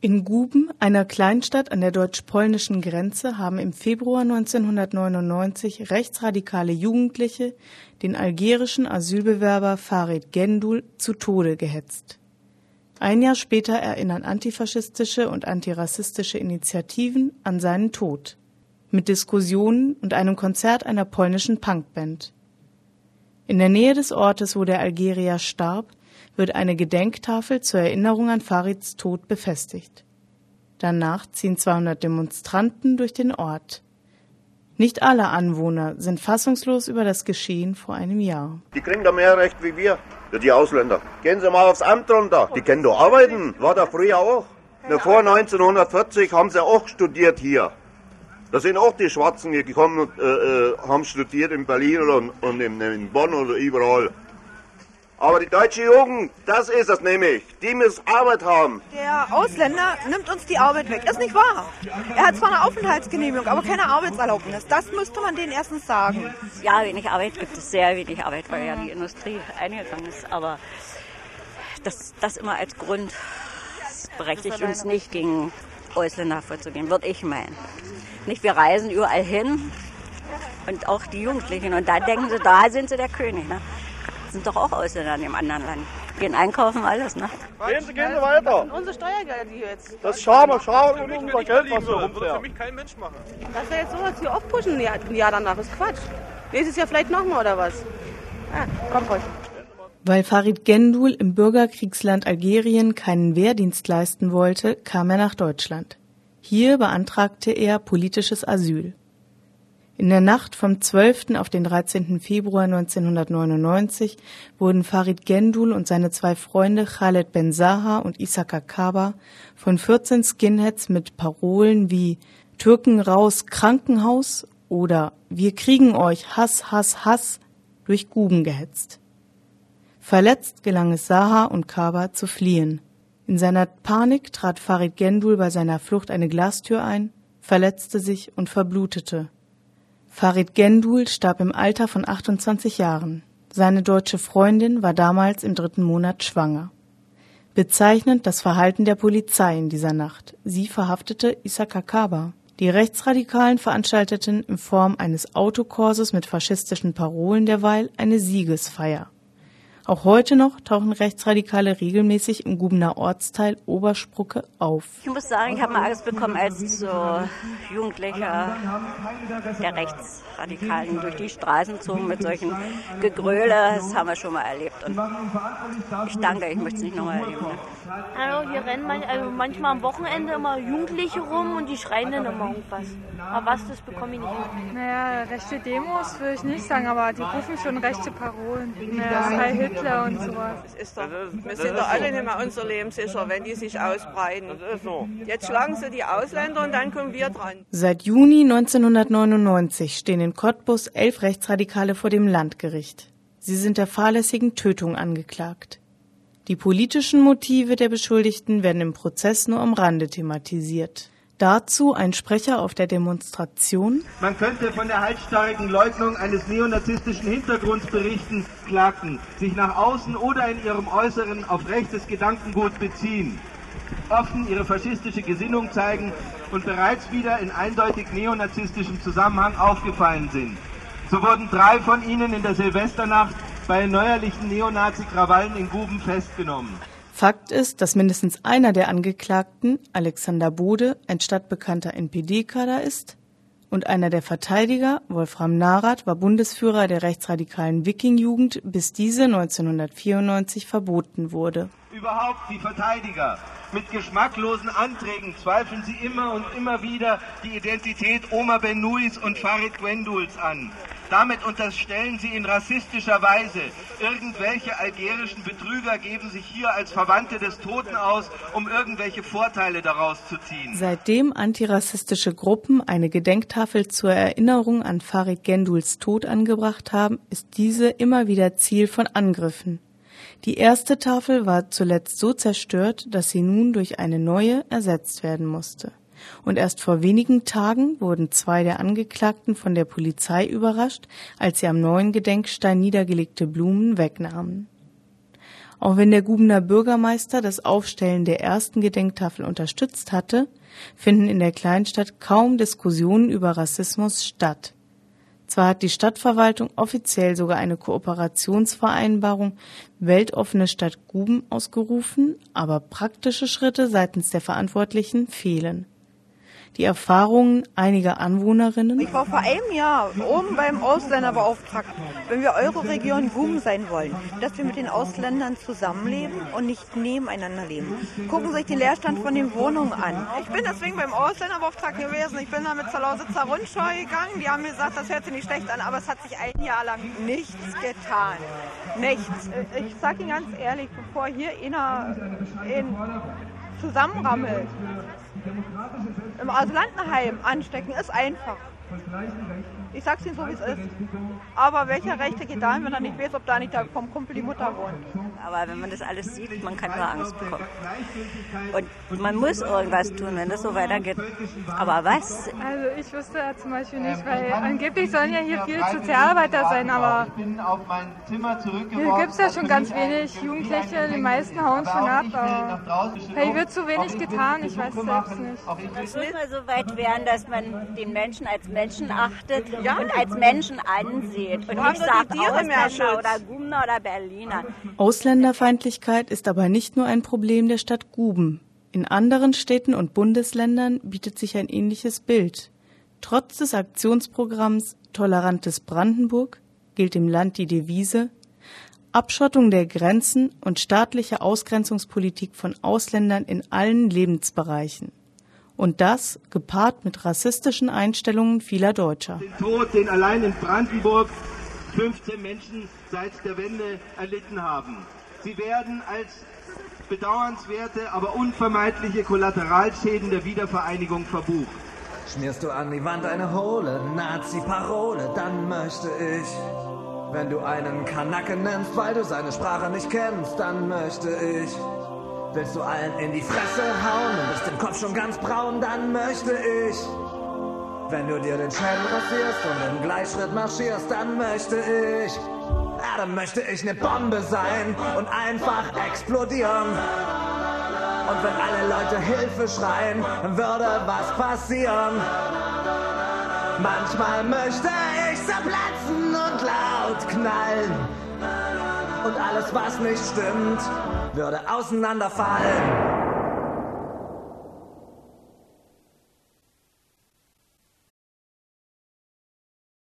In Guben, einer Kleinstadt an der deutsch-polnischen Grenze, haben im Februar 1999 rechtsradikale Jugendliche den algerischen Asylbewerber Farid Gendul zu Tode gehetzt. Ein Jahr später erinnern antifaschistische und antirassistische Initiativen an seinen Tod, mit Diskussionen und einem Konzert einer polnischen Punkband. In der Nähe des Ortes, wo der Algerier starb, wird eine Gedenktafel zur Erinnerung an Farids Tod befestigt. Danach ziehen 200 Demonstranten durch den Ort. Nicht alle Anwohner sind fassungslos über das Geschehen vor einem Jahr. Die kriegen da mehr Recht wie wir, die Ausländer. Gehen Sie mal aufs Amt runter. Die können doch arbeiten. War da früher auch. Vor 1940 haben sie auch studiert hier. Da sind auch die Schwarzen hier gekommen und haben studiert in Berlin und in Bonn oder überall. Aber die deutsche Jugend, das ist es nämlich. Die muss Arbeit haben. Der Ausländer nimmt uns die Arbeit weg. Ist nicht wahr. Er hat zwar eine Aufenthaltsgenehmigung, aber keine Arbeitserlaubnis. Das müsste man denen erstens sagen. Ja, wenig Arbeit gibt es, sehr wenig Arbeit, weil ja die Industrie eingegangen ist. Aber das immer als Grund berechtigt uns nicht, gegen Ausländer vorzugehen, würde ich meinen. Nicht, wir reisen überall hin und auch die Jugendlichen. Und da denken sie, da sind sie der König. Ne? Sind doch auch Ausländer in dem anderen Land. Gehen einkaufen, alles, ne? Gehen Sie weiter. Das sind unsere Steuergelder, die jetzt... Das ist Scham und unser Geld, was wir rumfähren. Würde für mich kein Mensch machen. Dass wir jetzt sowas hier aufpushen, ein Jahr danach, ist Quatsch. Nächstes Jahr vielleicht nochmal, oder was? Ja, kommt ruhig. Weil Farid Gendul im Bürgerkriegsland Algerien keinen Wehrdienst leisten wollte, kam er nach Deutschland. Hier beantragte er politisches Asyl. In der Nacht vom 12. auf den 13. Februar 1999 wurden Farid Gendul und seine zwei Freunde Khaled Ben-Zaha und Issa Kakaba von 14 Skinheads mit Parolen wie »Türken raus, Krankenhaus« oder »Wir kriegen euch, Hass, Hass, Hass« durch Guben gehetzt. Verletzt gelang es Zaha und Kaba zu fliehen. In seiner Panik trat Farid Gendul bei seiner Flucht eine Glastür ein, verletzte sich und verblutete. Farid Gendul starb im Alter von 28 Jahren. Seine deutsche Freundin war damals im 3. Monat schwanger. Bezeichnend das Verhalten der Polizei in dieser Nacht. Sie verhaftete Issa Kakaba. Die Rechtsradikalen veranstalteten in Form eines Autokorsos mit faschistischen Parolen derweil eine Siegesfeier. Auch heute noch tauchen Rechtsradikale regelmäßig im Gubener Ortsteil Obersprucke auf. Ich muss sagen, ich habe mal Angst bekommen, als so Jugendlicher der Rechtsradikalen durch die Straßen zogen mit solchen Gegröle. Das haben wir schon mal erlebt. Und ich danke, ich möchte es nicht nochmal erleben. Also hier rennen manchmal am Wochenende immer Jugendliche rum und die schreien dann immer irgendwas. Aber was, das bekomme ich nicht hin. Naja, rechte Demos will ich nicht sagen, aber die rufen schon rechte Parolen. Naja, Heil Hitler und sowas. Wir sind doch alle nicht mehr unser Leben sicher, wenn die sich ausbreiten. Das ist so. Jetzt schlagen sie die Ausländer und dann kommen wir dran. Seit Juni 1999 stehen in Cottbus 11 Rechtsradikale vor dem Landgericht. Sie sind der fahrlässigen Tötung angeklagt. Die politischen Motive der Beschuldigten werden im Prozess nur am Rande thematisiert. Dazu ein Sprecher auf der Demonstration. Man könnte von der halsstarrigen Leugnung eines neonazistischen Hintergrunds berichten, klagten, sich nach außen oder in ihrem Äußeren auf rechtes Gedankengut beziehen, offen ihre faschistische Gesinnung zeigen und bereits wieder in eindeutig neonazistischem Zusammenhang aufgefallen sind. So wurden 3 von ihnen in der Silvesternacht bei neuerlichen Neonazi-Krawallen in Guben festgenommen. Fakt ist, dass mindestens einer der Angeklagten, Alexander Bode, ein stadtbekannter NPD-Kader ist, und einer der Verteidiger, Wolfram Narath, war Bundesführer der rechtsradikalen Wiking-Jugend, bis diese 1994 verboten wurde. Überhaupt die Verteidiger. Mit geschmacklosen Anträgen zweifeln sie immer und immer wieder die Identität Omar Ben-Nuis und Farid Genduls an. Damit unterstellen sie in rassistischer Weise, irgendwelche algerischen Betrüger geben sich hier als Verwandte des Toten aus, um irgendwelche Vorteile daraus zu ziehen. Seitdem antirassistische Gruppen eine Gedenktafel zur Erinnerung an Farid Genduls Tod angebracht haben, ist diese immer wieder Ziel von Angriffen. Die erste Tafel war zuletzt so zerstört, dass sie nun durch eine neue ersetzt werden musste. Und erst vor wenigen Tagen wurden 2 der Angeklagten von der Polizei überrascht, als sie am neuen Gedenkstein niedergelegte Blumen wegnahmen. Auch wenn der Gubener Bürgermeister das Aufstellen der ersten Gedenktafel unterstützt hatte, finden in der Kleinstadt kaum Diskussionen über Rassismus statt. Zwar hat die Stadtverwaltung offiziell sogar eine Kooperationsvereinbarung Weltoffene Stadt Guben ausgerufen, aber praktische Schritte seitens der Verantwortlichen fehlen. Die Erfahrungen einiger Anwohnerinnen. Ich war vor einem Jahr oben beim Ausländerbeauftragten, wenn wir Euroregion Guben sein wollen, dass wir mit den Ausländern zusammenleben und nicht nebeneinander leben. Gucken Sie sich den Leerstand von den Wohnungen an. Ich bin deswegen beim Ausländerbeauftragten gewesen. Ich bin da mit zur Lausitzer Rundschau gegangen. Die haben mir gesagt, das hört sich nicht schlecht an, aber es hat sich ein Jahr lang nichts getan. Nichts. Ich sage Ihnen ganz ehrlich, bevor hier einer zusammenrammelt, im Asylantenheim anstecken ist einfach. Ich sag's Ihnen so, wie es ist. Aber welche Rechte geht da, wenn er nicht weiß, ob da nicht vom Kumpel die Mutter wohnt? Aber wenn man das alles sieht, man kann nur Angst bekommen. Und man muss irgendwas tun, wenn das so weitergeht. Aber was? Also ich wüsste ja zum Beispiel nicht, weil angeblich sollen ja hier viele Sozialarbeiter sein, aber hier gibt es ja schon ganz wenig Jugendliche, die meisten hauen schon ab. Aber hier wird zu wenig getan, ich weiß es selbst nicht. Es muss mal so weit werden, dass man den Menschen als Menschen achtet und als Menschen ansieht. Und nicht sagt Ausländer oder Gubener oder Berliner. Ausländerfeindlichkeit ist aber nicht nur ein Problem der Stadt Guben. In anderen Städten und Bundesländern bietet sich ein ähnliches Bild. Trotz des Aktionsprogramms Tolerantes Brandenburg gilt im Land die Devise Abschottung der Grenzen und staatliche Ausgrenzungspolitik von Ausländern in allen Lebensbereichen. Und das gepaart mit rassistischen Einstellungen vieler Deutscher. Den Tod, den allein in Brandenburg 15 Menschen seit der Wende erlitten haben. Sie werden als bedauernswerte, aber unvermeidliche Kollateralschäden der Wiedervereinigung verbucht. Schmierst du an die Wand eine hohle Nazi-Parole, dann möchte ich. Wenn du einen Kanaken nennst, weil du seine Sprache nicht kennst, dann möchte ich. Willst du allen in die Fresse hauen und bist im Kopf schon ganz braun, dann möchte ich. Wenn du dir den Schädel rasierst und im Gleichschritt marschierst, dann möchte ich. Ja, dann möchte ich eine Bombe sein und einfach explodieren. Und wenn alle Leute Hilfe schreien, dann würde was passieren. Manchmal möchte ich zerplatzen und laut knallen. Und alles, was nicht stimmt, würde auseinanderfallen.